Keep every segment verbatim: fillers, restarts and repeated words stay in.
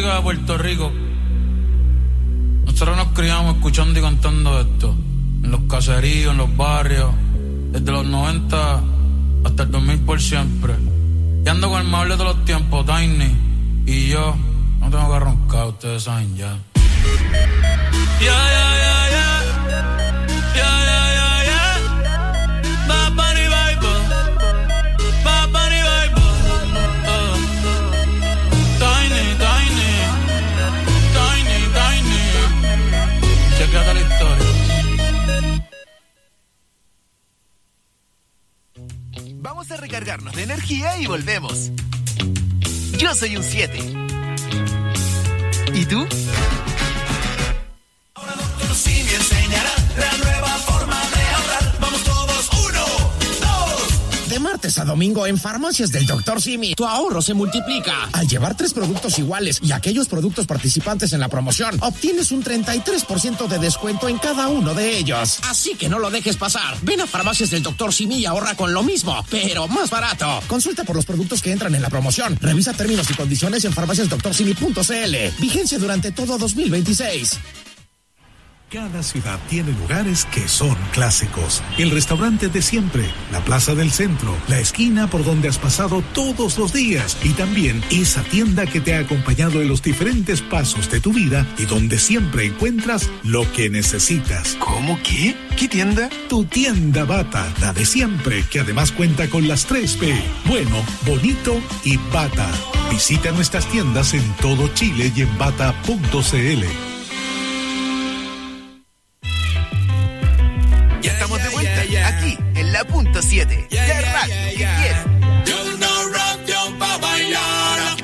música de Puerto Rico. Nosotros nos criamos escuchando y cantando esto. En los caseríos, en los barrios. Desde los noventa hasta el dos mil por siempre. Y ando con el mejor de todos los tiempos, Tiny. Y yo no tengo que roncar, ustedes saben ya. Ya, ya, ya, ya. Ya, ya, ya, ya. Bad Bunny Bible. Bad Bunny Bible. Uh. Tiny, Tiny. Tiny, Tiny. Chequeate la historia. Vamos a recargarnos de energía y volvemos. Yo soy un siete. ¿Y tú? Ahora Doctor Simi enseñará la nueva forma de ahorrar. Vamos todos, uno, dos. De martes a domingo en Farmacias del Doctor Simi, tu ahorro se multiplica. Al llevar tres productos iguales y aquellos productos participantes en la promoción, obtienes un treinta y tres por ciento de descuento en cada uno de ellos. Así que no lo dejes pasar. Ven a Farmacias del Doctor Simi y ahorra con lo mismo, pero más barato. Consulta por los productos que entran en la promoción. Revisa términos y condiciones en farmacias doctor simi punto c l. Vigencia durante todo dos mil veintiséis. Cada ciudad tiene lugares que son clásicos. El restaurante de siempre, la plaza del centro, la esquina por donde has pasado todos los días y también esa tienda que te ha acompañado en los diferentes pasos de tu vida y donde siempre encuentras lo que necesitas. ¿Cómo qué? ¿Qué tienda? Tu tienda Bata, la de siempre, que además cuenta con las tres B. Bueno, bonito y Bata. Visita nuestras tiendas en todo Chile y en bata punto c l. Ya estamos de vuelta, yeah, yeah, yeah. Aquí, en la punto siete, yeah, la yeah, radio yeah, yeah. que quiero. Yo no radio pa' bailar.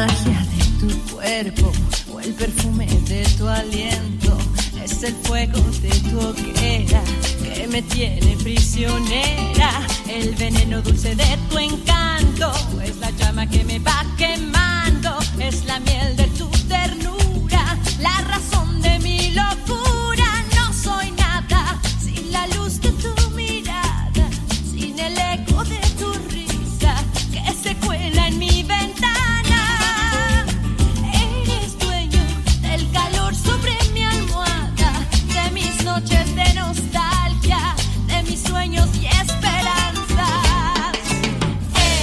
magia de tu cuerpo o el perfume de tu aliento. Es el fuego de tu hoguera que me tiene prisionera. El veneno dulce de tu encanto es la llama que me va quemando. Es la miel de tu ternura, la razón de mi locura. No soy nada sin la luz de tu mirada, sin el eco de tu risa que se cuela en mi ventana. Eres dueño del calor sobre mi almohada, de mis noches de nostalgia, de mis sueños y esperanzas.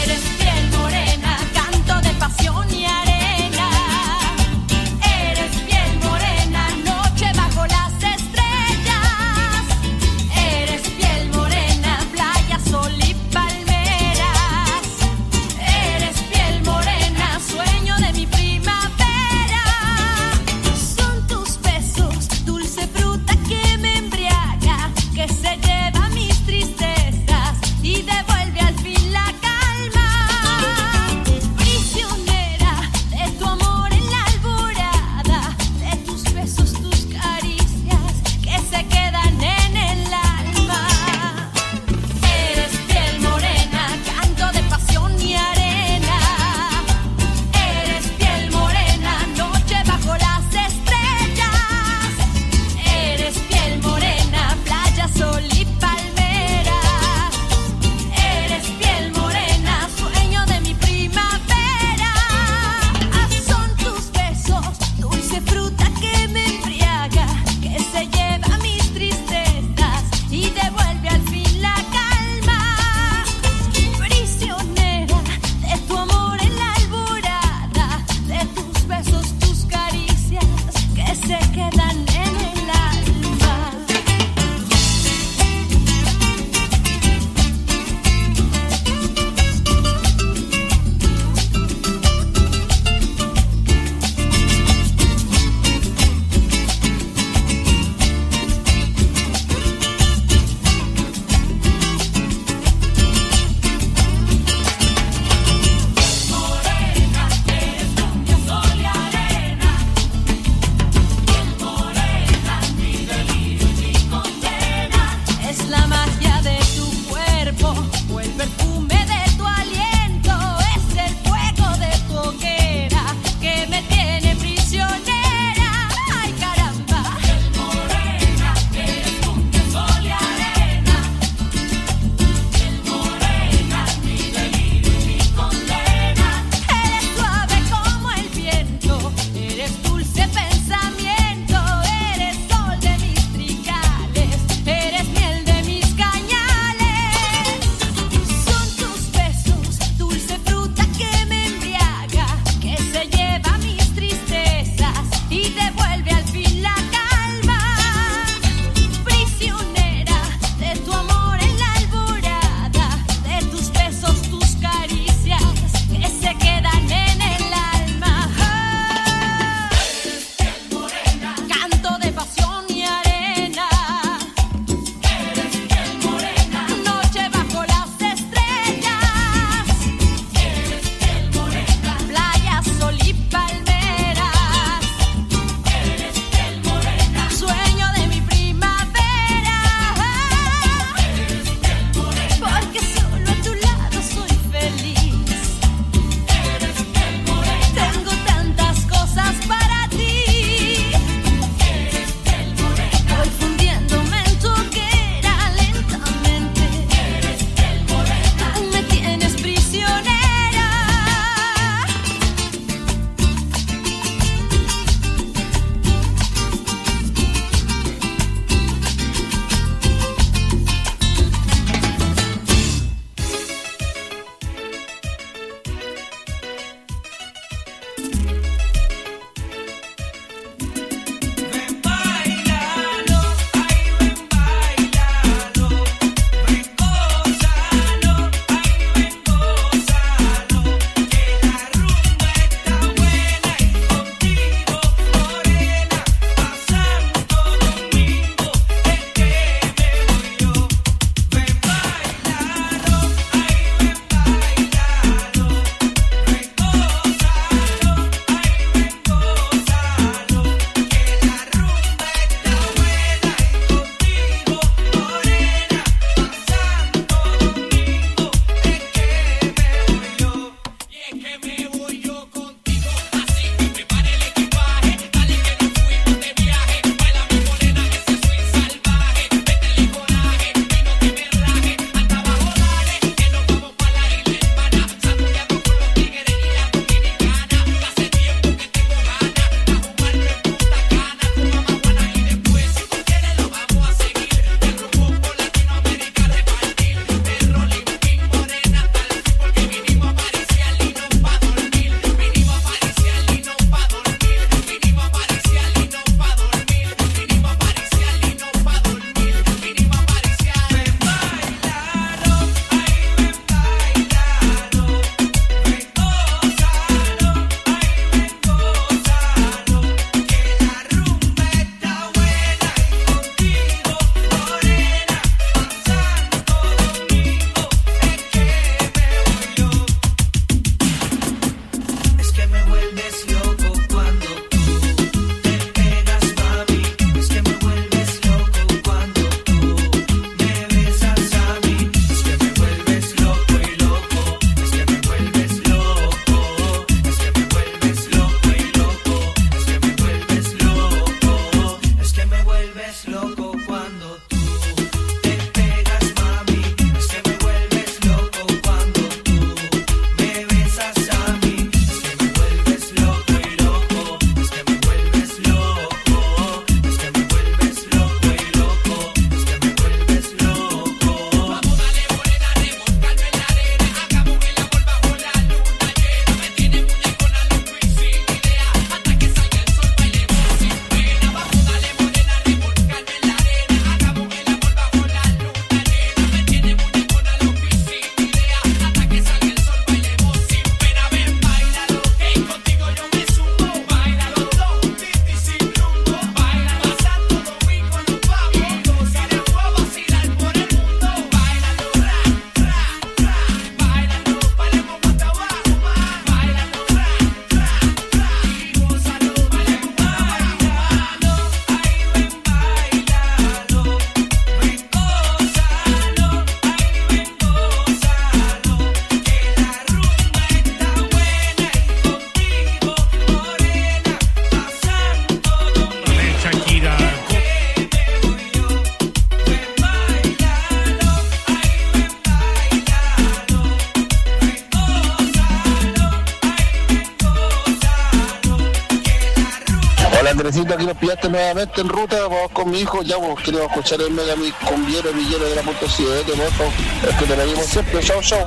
Andresito, aquí nos pillaste nuevamente en ruta, vamos con mi hijo, ya vos queremos escuchar el Mega Mix con Viero Villero de la punto siete, por favor, es que te lo digo siempre, chao, chao.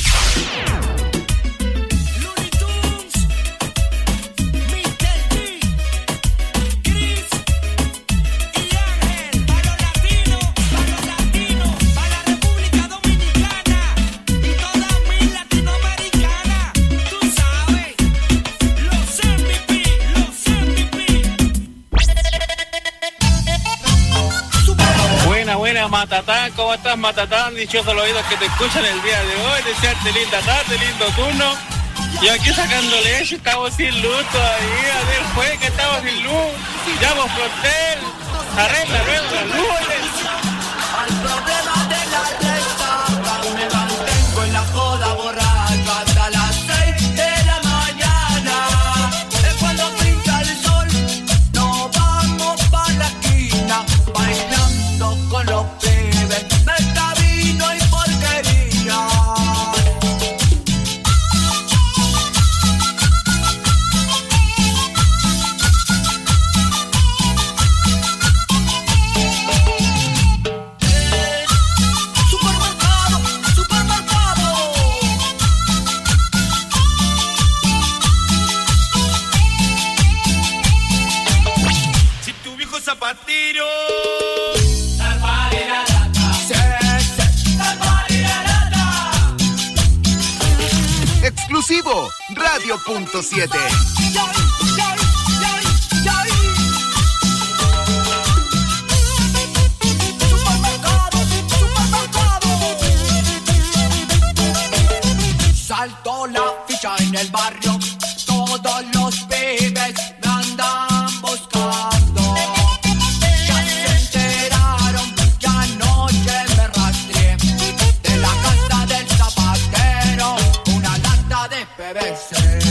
Matatán, ¿cómo estás, Matatán? Dichosos los oídos que te escuchan el día de hoy, desearte linda tarde, lindo turno. Y aquí sacando leche, estamos sin luz todavía, del jueves que estamos sin luz. Llamo Frontel, arregla luego las luces. Al problema de la resaca, me mantengo en la joda borracha hasta las seis de la mañana. Es cuando brinca el sol, nos vamos pa' la esquina, bailando con los plebes, meta vino y porquería. Supermercado, supermercado. Si tu viejo zapatero exclusivo Radio punto siete. Saltó la ficha en el barrio, todos los pibes me andan buscando. Ya se enteraron que anoche me rastreé de la casa del zapatero una lata de P V C.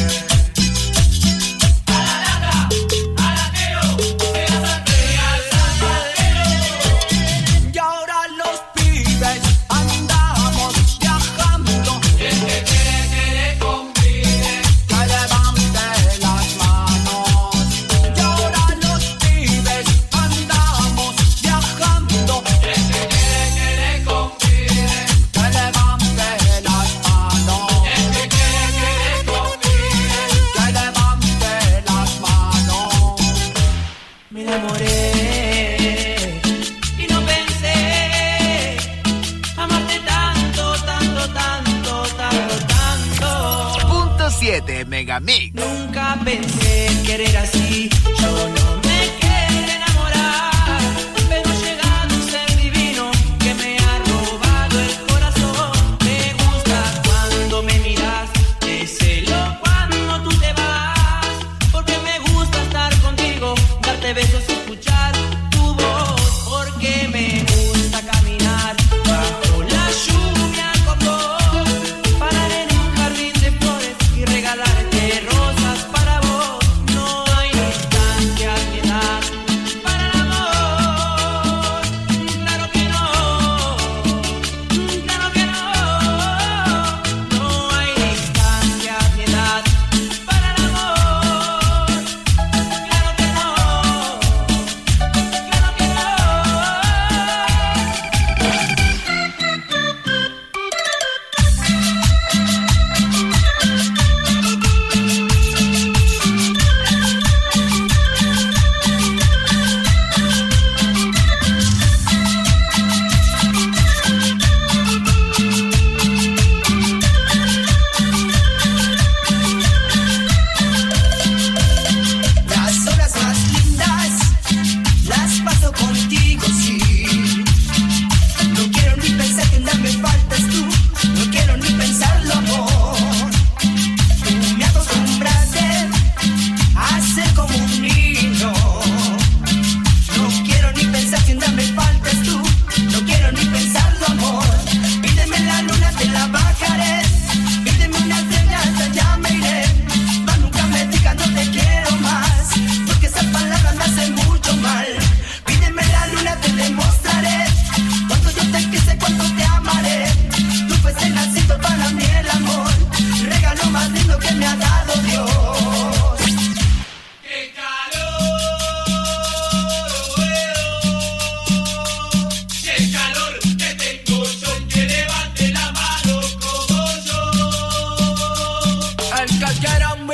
Y ahora los pibes andamos viajando. El que quiere que le convide, que levante las manos. Y ahora los pibes andamos viajando. El que quiere que le convide, que levante las manos. El que quiere que le convide, que levante las manos. Me enamoré y no pensé amarte tanto, tanto, tanto, tanto, tanto. Punto siete Megamix. Nunca pensé querer así, yo no me quería enamorar, pero ha llegado un ser divino que me ha robado el corazón. Me gusta cuando me miras, te celo cuando tú te vas, porque me gusta estar contigo, darte besos y escuchar tu voz, porque me gusta caminar bajo la lluvia con vos, parar en un jardín de flores y regalarte rosas para vos. No hay distancia ni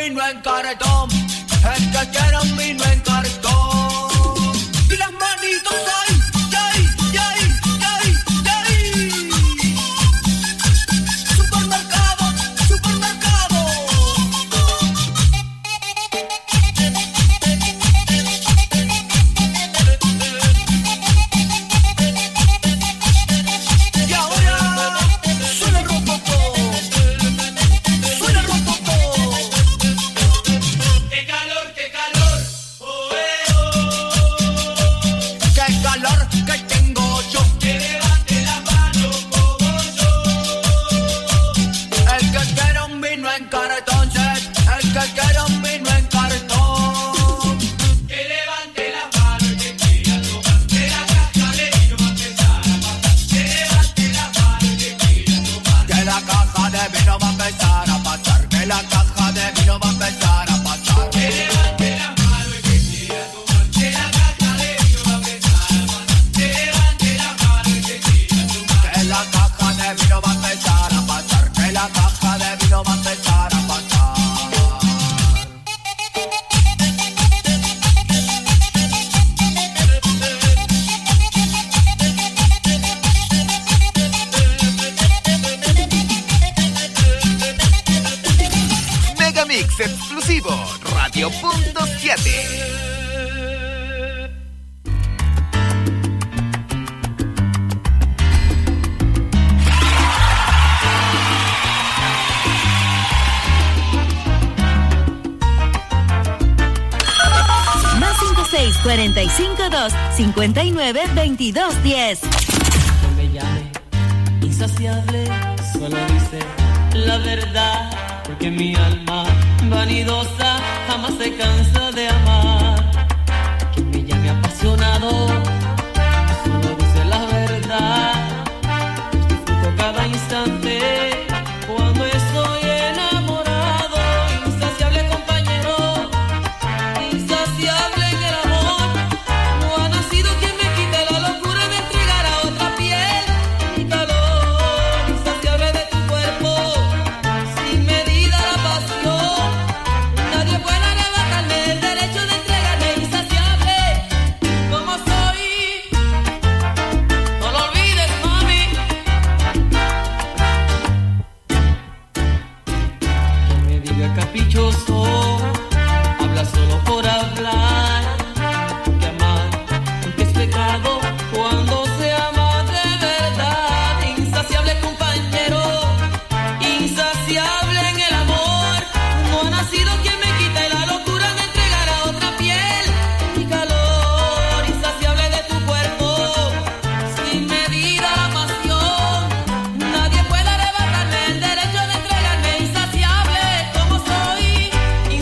vino en cartón, el que quiere un vino en cartón. Y las manitos ahí, ahí, ahí, ahí, ahí. Supermercado, supermercado. Y ahora suena el rococó, suena el rococó. ¡Qué calor, qué calor! ¡Oh, eh, oh! ¡Qué calor que tengo yo! ¡Que levante la mano como yo! El que quiera un vino en cartón, el que quiera un vino en cartón. Que levante la mano y que quiera tomar, que la caja de vino va a empezar a pasar. Que levante la mano y que quiera tomar, que la caja de vino va a empezar a pasar. Que la caja de vino va a empezar a pasar. Que levante la mano y que quiera tomar, que la caja de vino va a empezar a pasar. Que levante la mano y que quiera tomar, que la caja de vino va a empezar a pasar. Que la caja de vino va a empezar a pasar. Megamix exclusivo, Radio Punto siete. Más cinco seis cuatro cinco dos cinco nueve dos dos diez. No me llame insaciable, solo dice la verdad, porque mi alma vanidosa jamás se cansa de amar. Que me llame apasionado, solo dice la verdad. Disfruto cada instante cuando estoy enamorado. Insaciable compañero, insaciable en el amor. No ha nacido quien me quite la locura de entregar a otra piel mi calor. Insaciable de tu cuerpo, sin medida la pasión. Nadie puede arrebatarme el derecho de entregarme. Insaciable como soy, no lo olvides, mami. Que me diga caprichoso, habla solo por hablar. Que amar aunque es pecado cuando se ama de verdad. Insaciable compañero, insaciable en el amor. No ha nacido quien me quite la locura de entregar a otra piel mi calor. Insaciable de tu cuerpo, sin medida la pasión. Nadie puede arrebatarme el derecho de entregarme. Insaciable como soy,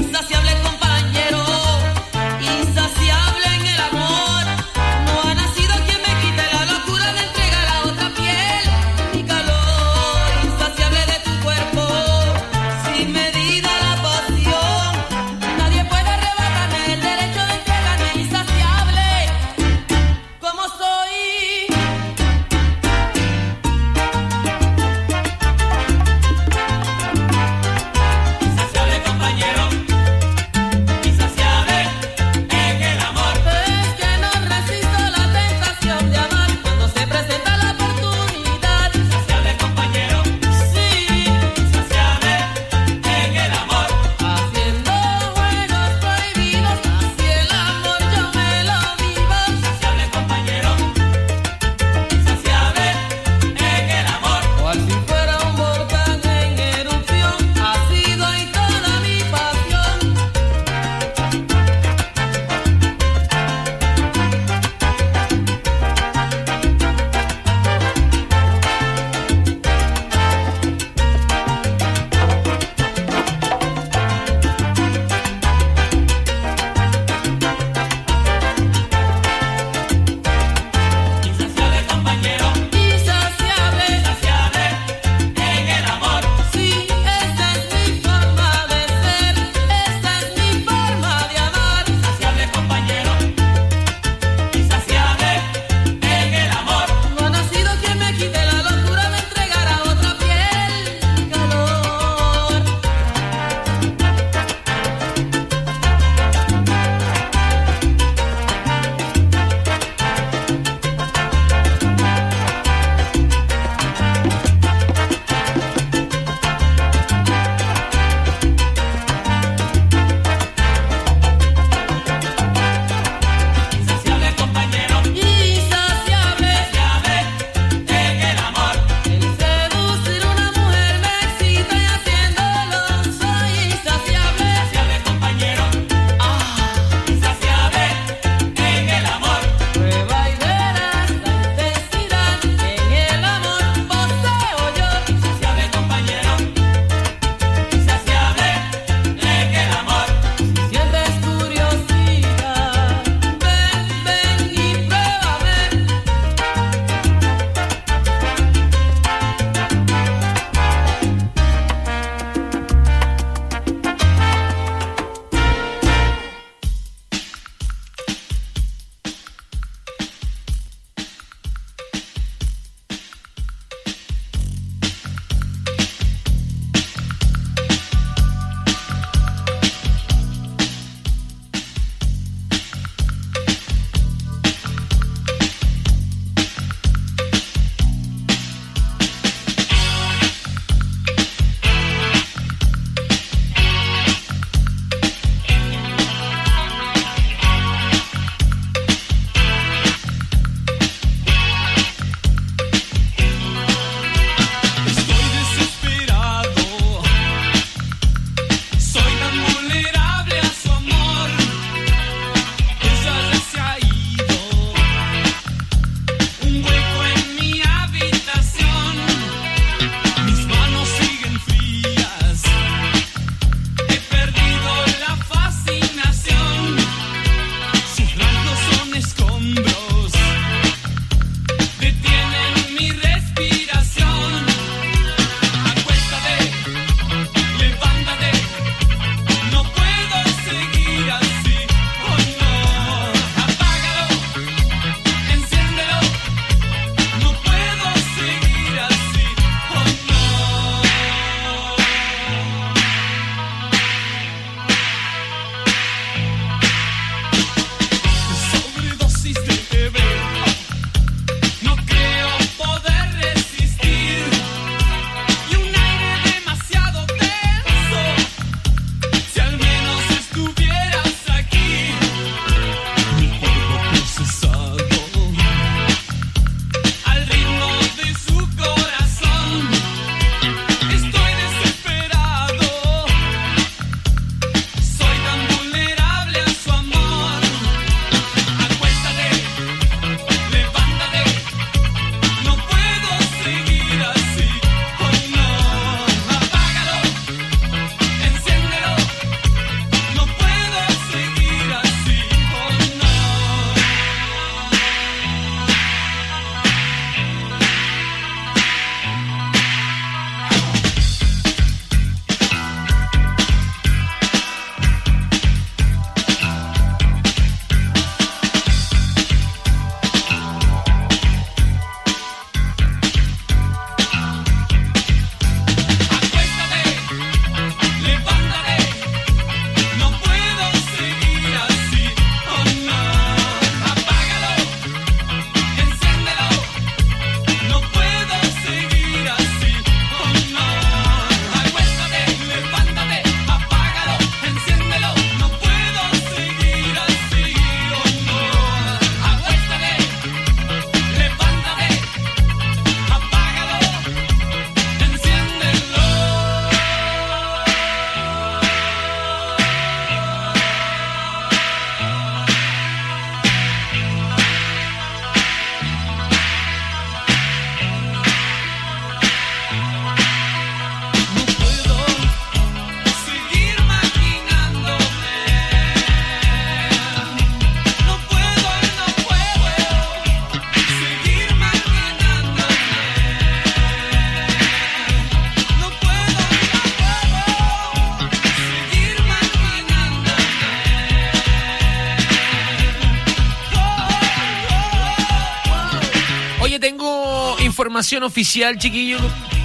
información oficial, chiquillos,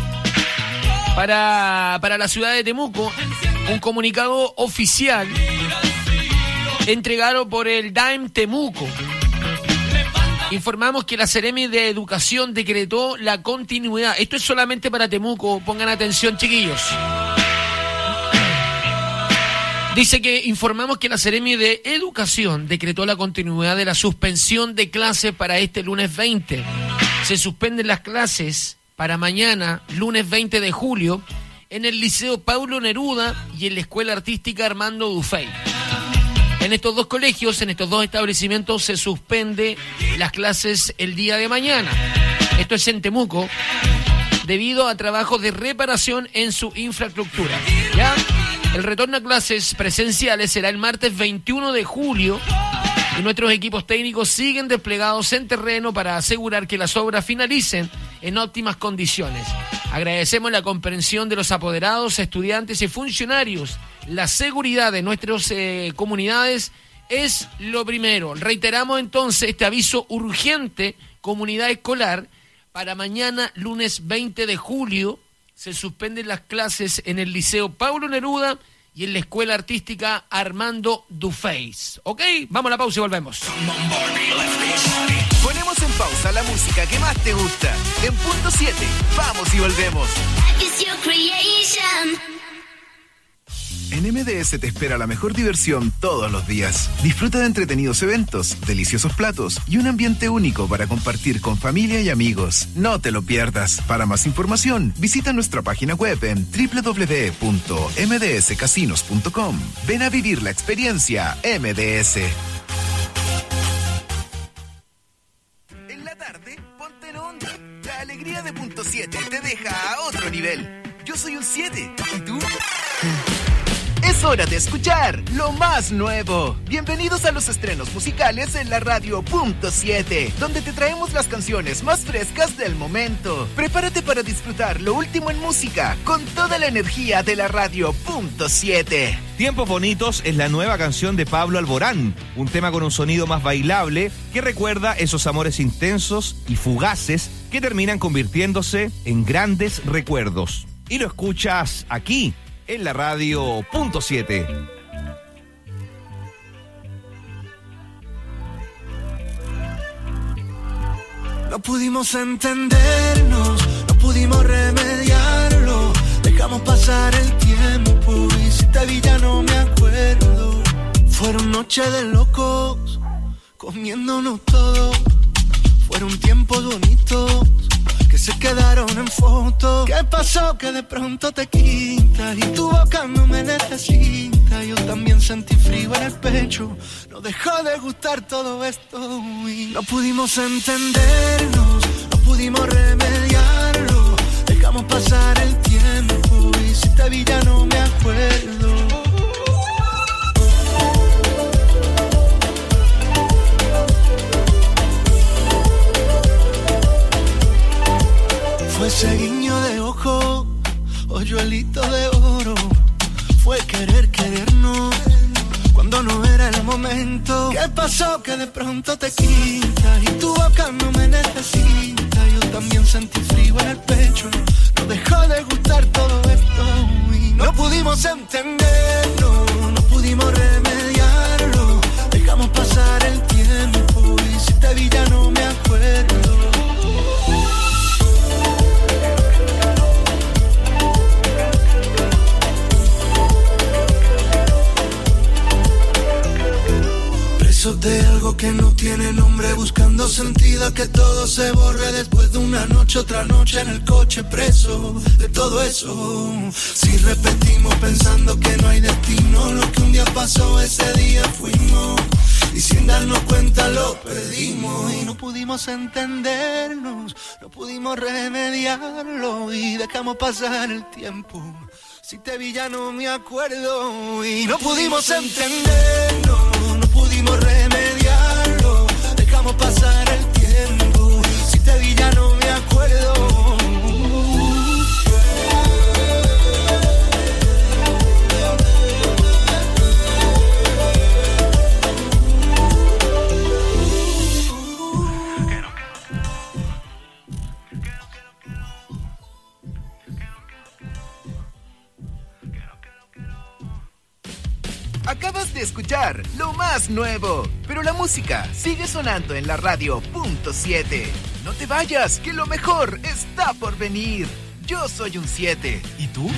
para, para la ciudad de Temuco. Un comunicado oficial entregado por el D A E M Temuco. Informamos que la Seremi de Educación decretó la continuidad. Esto es solamente para Temuco, pongan atención, chiquillos. Dice que informamos que la Seremi de Educación decretó la continuidad de la suspensión de clases para este lunes veinte. Se suspenden las clases para mañana, lunes veinte de julio, en el Liceo Paulo Neruda y en la Escuela Artística Armando Dufay. En estos dos colegios, en estos dos establecimientos, se suspende las clases el día de mañana. Esto es en Temuco, debido a trabajos de reparación en su infraestructura. ¿Ya? El retorno a clases presenciales será el martes veintiuno de julio y nuestros equipos técnicos siguen desplegados en terreno para asegurar que las obras finalicen en óptimas condiciones. Agradecemos la comprensión de los apoderados, estudiantes y funcionarios. La seguridad de nuestras eh, comunidades es lo primero. Reiteramos entonces este aviso urgente, comunidad escolar, para mañana, lunes veinte de julio, se suspenden las clases en el Liceo Paulo Neruda y en la Escuela Artística Armando Dufay. ¿Ok? Vamos a la pausa y volvemos. Ponemos en pausa la música que más te gusta. En punto siete, vamos y volvemos. En M D S te espera la mejor diversión todos los días. Disfruta de entretenidos eventos, deliciosos platos y un ambiente único para compartir con familia y amigos. No te lo pierdas. Para más información, visita nuestra página web en doble u doble u doble u punto m d s casinos punto com. Ven a vivir la experiencia M D S. En la tarde, ponte en onda. La alegría de punto siete te deja a otro nivel. Yo soy un siete. ¿Y tú? Es hora de escuchar lo más nuevo. Bienvenidos a los estrenos musicales en la radio punto siete, donde te traemos las canciones más frescas del momento. Prepárate para disfrutar lo último en música con toda la energía de la radio punto siete. Tiempos Bonitos es la nueva canción de Pablo Alborán, un tema con un sonido más bailable que recuerda esos amores intensos y fugaces que terminan convirtiéndose en grandes recuerdos. Y lo escuchas aquí, en la radio punto siete. No pudimos entendernos, no pudimos remediarlo. Dejamos pasar el tiempo y si te vi ya no me acuerdo. Fueron noches de locos, comiéndonos todo. Fueron tiempos bonitos que se quedaron en fotos. ¿Qué pasó? Que de pronto te quitas y tu boca no me necesita. Yo también sentí frío en el pecho. No dejó de gustar todo esto y no pudimos entendernos, no pudimos remediarlo. Dejamos pasar el tiempo y si te vi ya no me acuerdo. Fue ese guiño de ojo, hoyuelito de oro. Fue querer querernos cuando no era el momento. ¿Qué pasó? Que de pronto te quitas y tu boca no me necesita. Yo también sentí frío en el pecho. No dejó de gustar todo esto y no pudimos entenderlo, no pudimos remediarlo. Dejamos pasar el tiempo y si te vi ya no me acuerdo. De algo que no tiene nombre, buscando sentido a que todo se borre. Después de una noche, otra noche en el coche, preso de todo eso. Si repetimos pensando que no hay destino, lo que un día pasó, ese día fuimos. Y sin darnos cuenta lo perdimos. Y no pudimos entendernos, no pudimos remediarlo. Y dejamos pasar el tiempo. Si te vi ya no me acuerdo. Y no pudimos entendernos, no pudimos remediarlo. Dejamos pasar el tiempo. Si te vi ya no me acuerdo. Acabas de escuchar lo más nuevo, pero la música sigue sonando en la radio punto siete. No te vayas, que lo mejor está por venir. Yo soy un siete. ¿Y tú?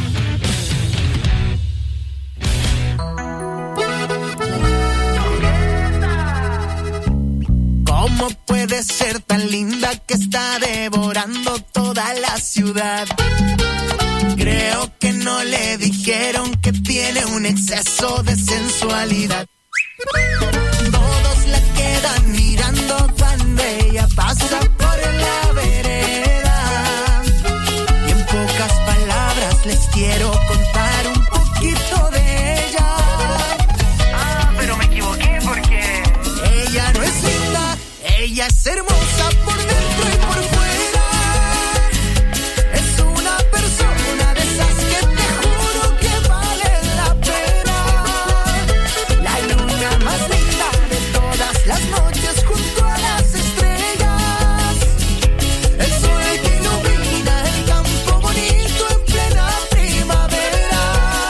¿Cómo puede ser tan linda que está devorando toda la ciudad? Creo que no le dijeron que tiene un exceso de sensualidad. Todos la quedan mirando cuando ella pasa por la vereda. Y en pocas palabras les quiero contar un poquito de ella. Ah, pero me equivoqué porque... Ella no es linda, ella es hermosa por dentro y por fuera. Es una persona de esas que te juro que vale la pena. La luna más linda de todas las noches junto a las estrellas. El sol que ilumina el campo bonito en plena primavera.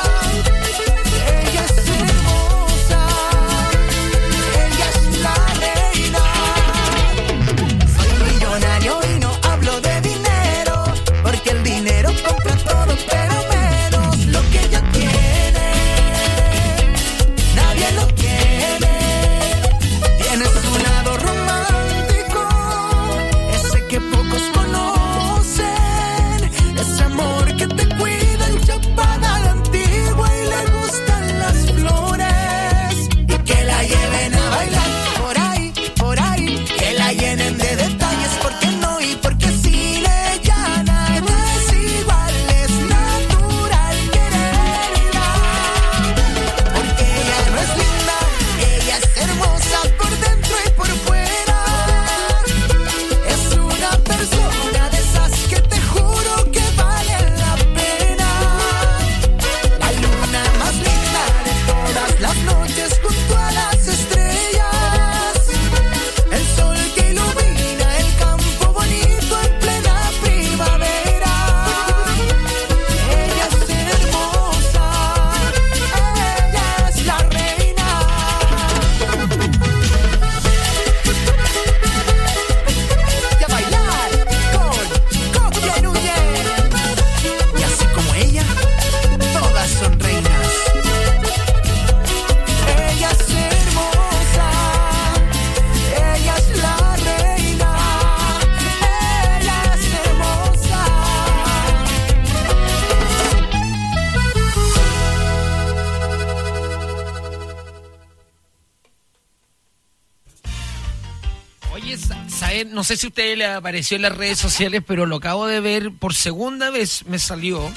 Ella es hermosa, ella es la reina. Soy millonario y no hablo de dinero, porque el dinero compra todo, pero menos lo que ella tiene. Nadie lo tiene. Tiene su lado romántico, ese que pocos conocen. Ese amor que te cuida en Chapada la Antigua y le gustan las flores. Y que la lleven a bailar por ahí, por ahí. Que la llenen de detalles, porque no y porque sí. Le llana, es igual, es natural quererla. Porque ella no es linda, ella es hermosa por dentro y por fuera. Es una persona de esas que te juro que vale la pena. La luna más linda de todas las noches junto a las estrellas. El sol que ilumina el campo bonito en plena primavera. Ella es hermosa, ella es la reina. Y a bailar con Copia Núñez. Y así como ella, todas son reinas. Ella es hermosa, ella es la reina. Ella es hermosa. Oye, Sa- Saed, no sé si a usted le apareció en las redes sociales, pero lo acabo de ver por segunda vez, me salió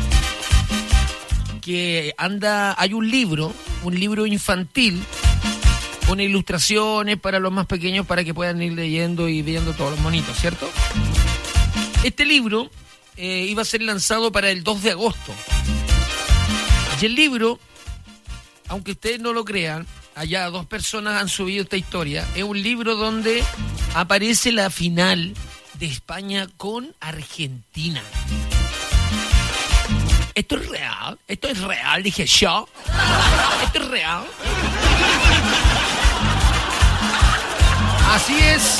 que anda, hay un libro, un libro infantil, con ilustraciones para los más pequeños para que puedan ir leyendo y viendo todos los monitos, ¿cierto? Este libro eh, iba a ser lanzado para el dos de agosto. Y el libro, aunque ustedes no lo crean, allá dos personas han subido esta historia. Es un libro donde aparece la final de España con Argentina. Esto es real, esto es real, dije yo. Esto es real. Así es,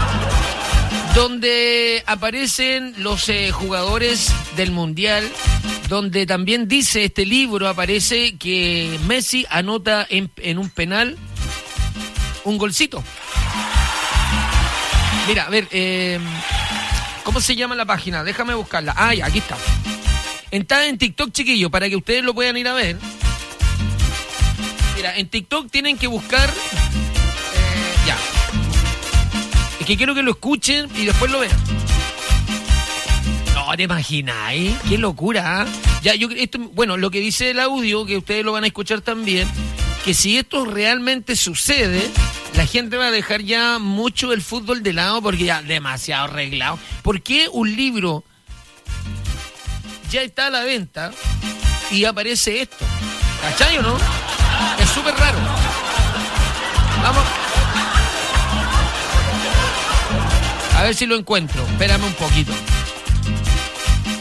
donde aparecen los eh, jugadores del Mundial, donde también dice este libro, aparece que Messi anota en, en un penal un golcito. Mira, a ver, eh, ¿cómo se llama la página? Déjame buscarla. Ah, ya, aquí está. Está en TikTok, chiquillo, para que ustedes lo puedan ir a ver. Mira, en TikTok tienen que buscar... Eh, ya. Es que quiero que lo escuchen y después lo vean. No, ¿te imagináis? Qué locura, ¿eh? Ya, yo, esto, bueno, lo que dice el audio, que ustedes lo van a escuchar también, que si esto realmente sucede, la gente va a dejar ya mucho el fútbol de lado porque ya demasiado arreglado. ¿Por qué un libro ya está a la venta y aparece esto? ¿Cachai o no? Es súper raro. Vamos. A ver si lo encuentro. Espérame un poquito.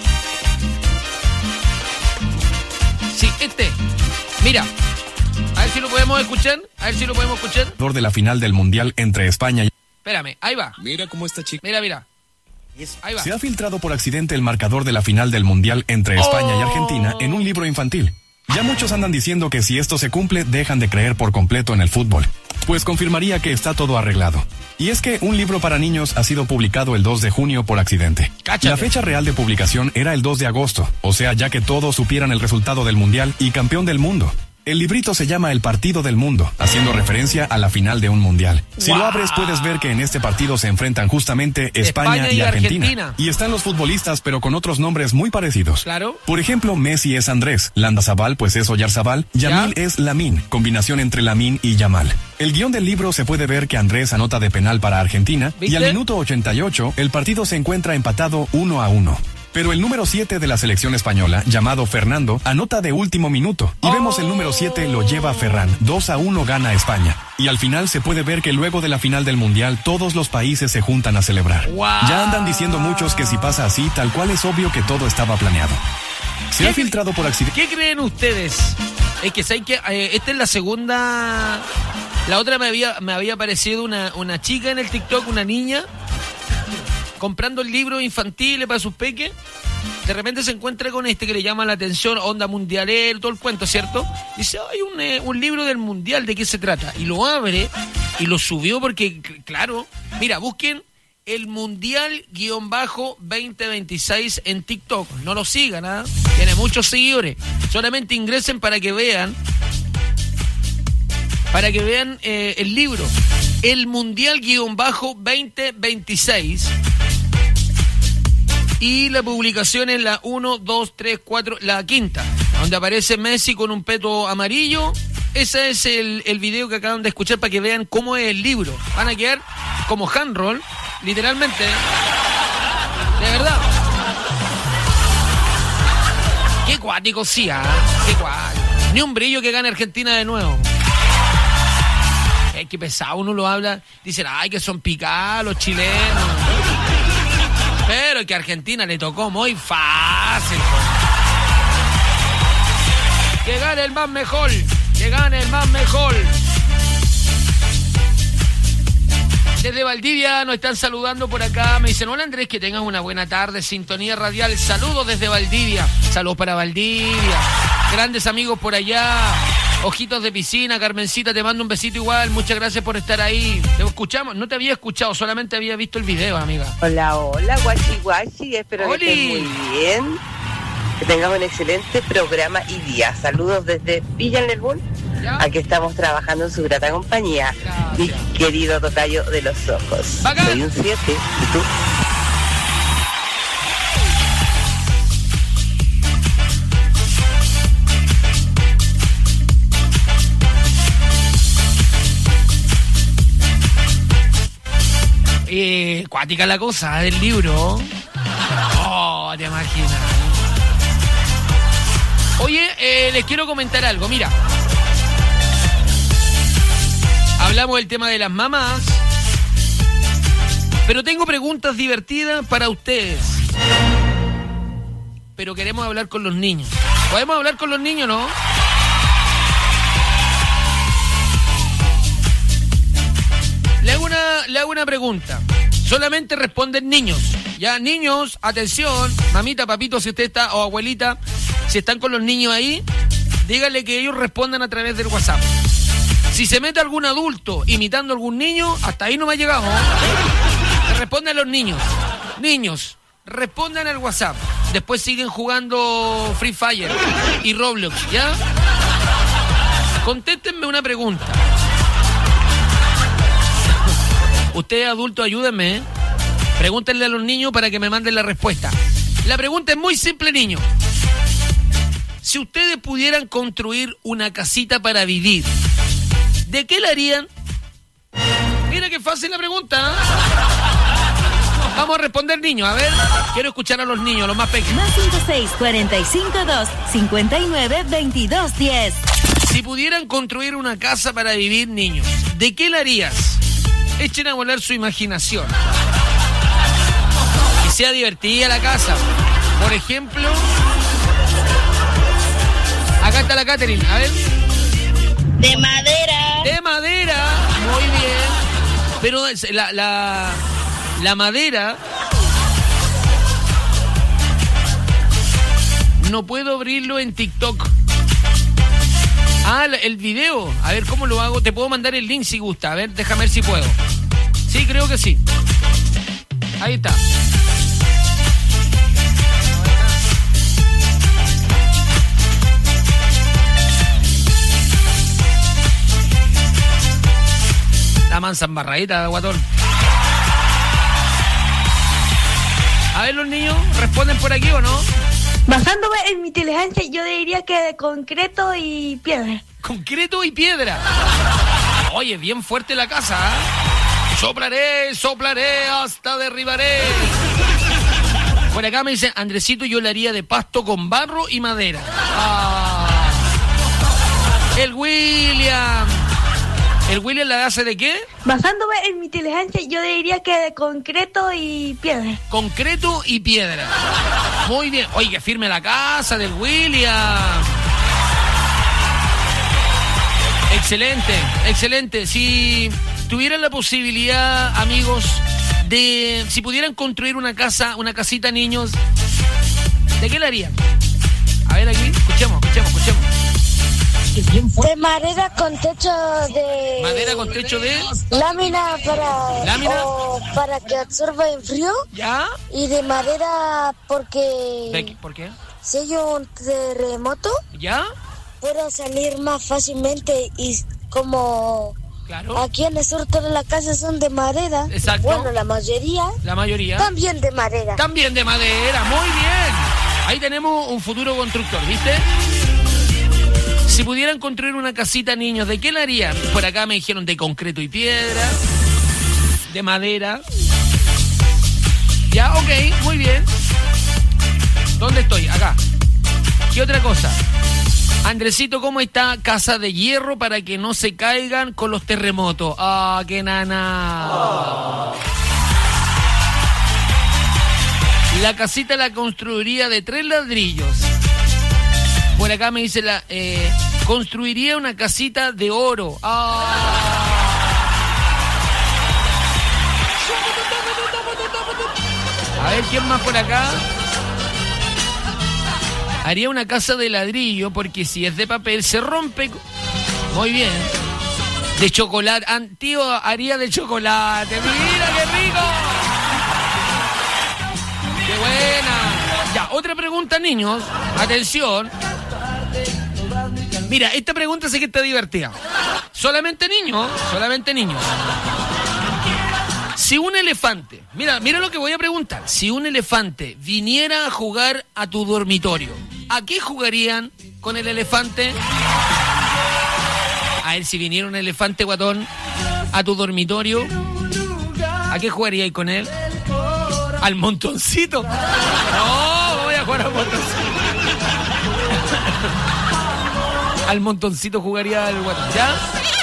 Sí, este. Mira. A ver ver si lo podemos escuchar. A ver si lo podemos escuchar. De la final del Mundial entre España y... Espérame, ahí va. Mira cómo está chica. Mira, mira. Ahí va. Se ha filtrado por accidente el marcador de la final del Mundial entre España oh. y Argentina en un libro infantil. Ya muchos andan diciendo que si esto se cumple, dejan de creer por completo en el fútbol. Pues confirmaría que está todo arreglado. Y es que un libro para niños ha sido publicado el dos de junio por accidente. Cáchate. La fecha real de publicación era el dos de agosto, o sea, ya que todos supieran el resultado del Mundial y campeón del mundo. El librito se llama El Partido del Mundo, haciendo referencia a la final de un mundial. Si wow. lo abres puedes ver que en este partido se enfrentan justamente España, España y, y Argentina. Argentina. Y están los futbolistas, pero con otros nombres muy parecidos. Claro. Por ejemplo, Messi es Andrés, Landazabal pues es Oyarzabal, Yamil ¿Ya? es Lamín, combinación entre Lamín y Yamal. El guión del libro se puede ver que Andrés anota de penal para Argentina, ¿Viste? y al minuto ochenta y ocho el partido se encuentra empatado uno a uno. Pero el número siete de la selección española, llamado Fernando, anota de último minuto. Y oh. vemos el número siete lo lleva Ferran. dos a uno gana España. Y al final se puede ver que luego de la final del Mundial, todos los países se juntan a celebrar. Wow. Ya andan diciendo muchos que si pasa así, tal cual es obvio que todo estaba planeado. Se ha filtrado por accidente. ¿Qué creen ustedes? Es que saben que eh, esta es la segunda... La otra me había, me había aparecido una, una chica en el TikTok, una niña... comprando libros infantiles para sus peques, de repente se encuentra con este que le llama la atención, onda mundialero, todo el cuento, ¿cierto? Dice, hay un, eh, un libro del mundial, ¿de qué se trata? Y lo abre y lo subió porque, claro, mira, busquen el mundial-veinte veintiséis en TikTok, no lo sigan, ¿ah? Tiene muchos seguidores, solamente ingresen para que vean, para que vean eh, el libro, el mundial-veinte veintiséis. Y la publicación es la uno, dos, tres, cuatro, la quinta, donde aparece Messi con un peto amarillo. Ese es el, el video que acaban de escuchar para que vean cómo es el libro. Van a quedar como handroll, literalmente. De verdad. Qué cuático, sí, ¿ah? Qué cuático. Ni un brillo que gane Argentina de nuevo. Es que pesado, uno lo habla. Dicen, ay, que son picados los chilenos. Pero que a Argentina le tocó muy fácil. Que gane el más mejor. Que gane el más mejor. Desde Valdivia nos están saludando por acá. Me dicen, hola Andrés, que tengas una buena tarde. Sintonía radial. Saludos desde Valdivia. Saludos para Valdivia. Grandes amigos por allá. Ojitos de piscina, Carmencita, te mando un besito igual. Muchas gracias por estar ahí. Te escuchamos, no te había escuchado, solamente había visto el video, amiga. Hola, hola, guachi guachi, espero ¡Oli! que estén muy bien. Que tengamos un excelente programa y día. Saludos desde Villa Nervún. Aquí estamos trabajando en su grata compañía. Gracias. Mi querido tocayo de los ojos. ¡Bacán! Soy un siete, ¿y tú? Eh, cuática la cosa del libro. Oh, te imaginas. Oye, eh, les quiero comentar algo. Mira, hablamos del tema de las mamás, pero tengo preguntas divertidas para ustedes. Pero queremos hablar con los niños. ¿Podemos hablar con los niños, no? Le hago una, le hago una pregunta. Solamente responden niños. Ya, niños, atención. Mamita, papito, si usted está, o abuelita, si están con los niños ahí, díganle que ellos respondan a través del WhatsApp. Si se mete algún adulto imitando a algún niño, hasta ahí no me ha llegado. Le responden los niños. Niños, respondan al WhatsApp. Después siguen jugando Free Fire y Roblox, ¿ya? Contéstenme una pregunta. Ustedes adultos, ayúdenme, ¿eh? Pregúntenle a los niños para que me manden la respuesta. La pregunta es muy simple, niños. Si ustedes pudieran construir una casita para vivir, ¿de qué la harían? Mira qué fácil la pregunta, ¿eh? Vamos a responder, niños. A ver, quiero escuchar a los niños, los más pequeños. Más cinco seis, cuatro cinco dos, cinco nueve, veintidós diez. Si pudieran construir una casa para vivir, niños, ¿de qué la harías? Echen a volar su imaginación. Que sea divertida la casa. Por ejemplo, acá está la Catherine, a ver. De madera. De madera, muy bien. Pero la, la, la madera... No puedo abrirlo en TikTok. Ah, el video. A ver cómo lo hago. Te puedo mandar el link si gusta. A ver, déjame ver si puedo. Sí, creo que sí. Ahí está. La mansa embarradita, guatón. A ver, los niños, ¿responden por aquí o no? Basándome en mi inteligencia, yo diría que de concreto y piedra. Concreto y piedra. Oye, bien fuerte la casa, ¿eh? Soplaré, soplaré, hasta derribaré. Por acá me dice, Andresito, yo le haría de pasto con barro y madera. Ah. El William. ¿El William la hace de qué? Basándome en mi inteligencia, yo diría que de concreto y piedra. Concreto y piedra. Muy bien. Oye, que firme la casa del William. Excelente, excelente. Si tuvieran la posibilidad, amigos, de... Si pudieran construir una casa, una casita, niños, ¿de qué la harían? A ver aquí, escuchemos, escuchemos, escuchemos. De madera con techo de... Madera con techo de... Lámina para... ¿Lámina? O para que absorba el frío. ¿Ya? Y de madera porque... ¿Por qué? Si hay un terremoto... ¿Ya? Puedo salir más fácilmente y como... Claro. Aquí en el sur todas las casas son de madera. Exacto. Bueno, la mayoría. La mayoría. También de madera. También de madera, muy bien. Ahí tenemos un futuro constructor, ¿viste? Si pudieran construir una casita, niños, ¿de qué la harían? Por acá me dijeron de concreto y piedra, de madera. Ya, ok, muy bien. ¿Dónde estoy? Acá. ¿Qué otra cosa? Andresito, ¿cómo está? Casa de hierro para que no se caigan con los terremotos. ¡Ah, qué nana! Oh. La casita la construiría de tres ladrillos. Por acá me dice la... Eh, construiría una casita de oro. ¡Ah! A ver, ¿quién más por acá? Haría una casa de ladrillo porque si es de papel se rompe. Muy bien. De chocolate. Ah, tío, haría de chocolate. ¡Mira qué rico! ¡Qué buena! Ya, otra pregunta, niños. Atención. Mira, esta pregunta sí que está divertida. Solamente niños, solamente niños. Si un elefante, mira, mira lo que voy a preguntar. Si un elefante viniera a jugar a tu dormitorio, ¿a qué jugarían con el elefante? A ver, si viniera un elefante, guatón, a tu dormitorio, ¿a qué jugaríais con él? ¿Al montoncito? No, voy a jugar al montoncito. Al montoncito jugaría el guatón, ¿ya?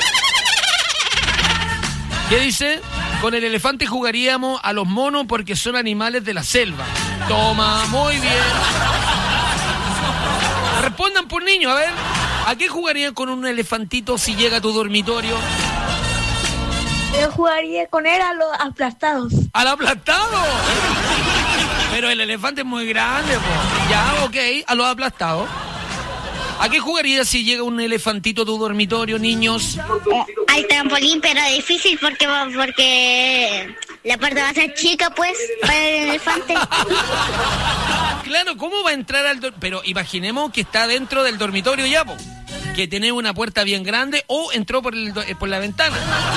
¿Qué dice? Con el elefante jugaríamos a los monos porque son animales de la selva. Toma, muy bien. Respondan por niño, a ver. ¿A qué jugarían con un elefantito si llega a tu dormitorio? Yo jugaría con él a los aplastados. ¿Al aplastado? Pero el elefante es muy grande, po. Ya, ok, a los aplastados. ¿A qué jugarías si llega un elefantito a tu dormitorio, niños? Eh, al trampolín, pero difícil porque porque la puerta va a ser chica, pues, para el elefante. Claro, ¿cómo va a entrar al dormitorio? Pero imaginemos que está dentro del dormitorio ya, po. Que tiene una puerta bien grande o entró por, el, por la ventana.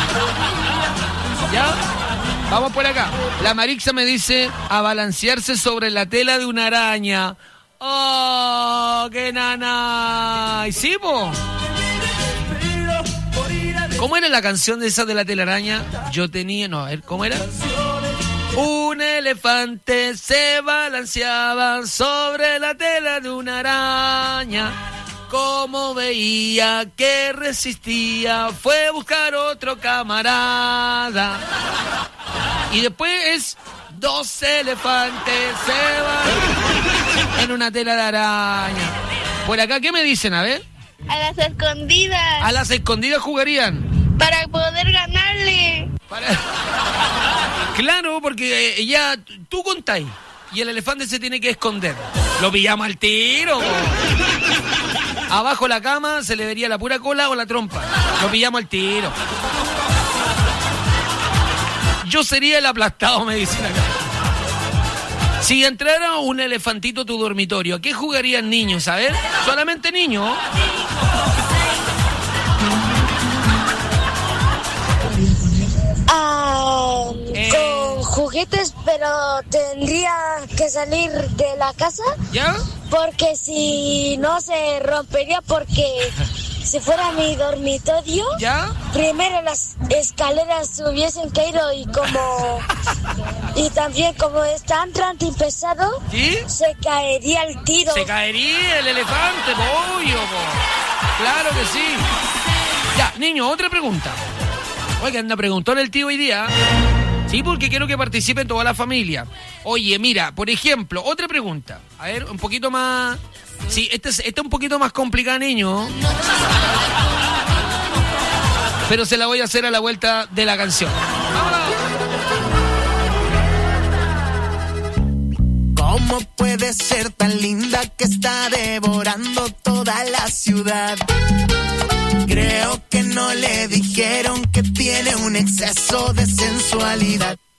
¿Ya? Vamos por acá. La Marixa me dice a balancearse sobre la tela de una araña. ¡Oh, qué nana! ¿Y sí, po? ¿Cómo era la canción de esa de la telaraña? Yo tenía... No, a ver, ¿cómo era? Un elefante se balanceaba sobre la tela de una araña. Como veía que resistía, fue a buscar otro camarada. Y después es... Dos elefantes se van en una tela de araña. Por acá, ¿qué me dicen? A ver. A las escondidas. A las escondidas jugarían. Para poder ganarle. Para... Claro, porque eh, ya tú contáis y el elefante se tiene que esconder. Lo pillamos al tiro. Abajo la cama se le vería la pura cola o la trompa. Lo pillamos al tiro. Yo sería el aplastado, me dicen acá. Si entrara un elefantito a tu dormitorio, ¿a qué jugarían niños? A ver, solamente niños. Ah, Eh. con juguetes, pero tendría que salir de la casa. ¿Ya? Porque si no se rompería, porque si fuera mi dormitorio, ¿ya? Primero las escaleras hubiesen caído y como y también como es tan grande y pesado, ¿sí? Se caería el tiro. Se caería el elefante, pollo, po. Claro que sí. Ya, niño, otra pregunta. Oiga, anda, preguntó el tío hoy día. Sí, porque quiero que participe toda la familia. Oye, mira, por ejemplo, otra pregunta. A ver, un poquito más... Sí, esta es, esta es un poquito más complicada, niño. Pero se la voy a hacer a la vuelta de la canción. ¿Cómo puede ser tan linda que está devorando toda la ciudad? Creo que no le dijeron que tiene un exceso de sensualidad.